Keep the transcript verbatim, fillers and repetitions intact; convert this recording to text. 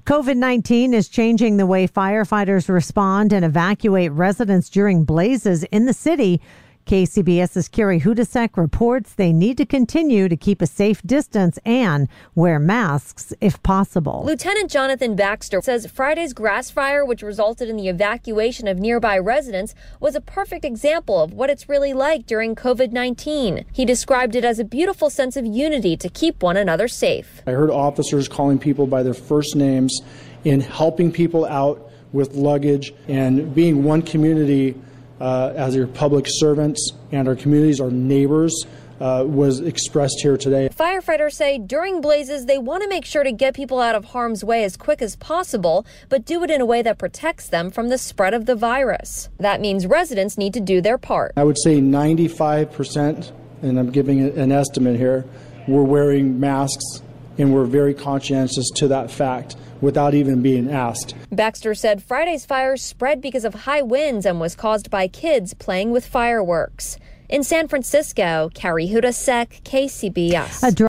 COVID nineteen is changing the way firefighters respond and evacuate residents during blazes in the city. KCBS's Carrie Hudasek reports they need to continue to keep a safe distance and wear masks if possible. Lieutenant Jonathan Baxter says Friday's grass fire, which resulted in the evacuation of nearby residents, was a perfect example of what it's really like during COVID nineteen. He described it as a beautiful sense of unity to keep one another safe. I heard officers calling people by their first names in helping people out with luggage and being one community Uh, as your public servants and our communities, our neighbors, uh, was expressed here today. Firefighters say during blazes, they want to make sure to get people out of harm's way as quick as possible, but do it in a way that protects them from the spread of the virus. That means residents need to do their part. I would say ninety-five percent, and I'm giving an estimate here, we're wearing masks, and we're very conscientious to that fact without even being asked. Baxter said Friday's fire spread because of high winds and was caused by kids playing with fireworks. In San Francisco, Carrie Hudasek, K C B S.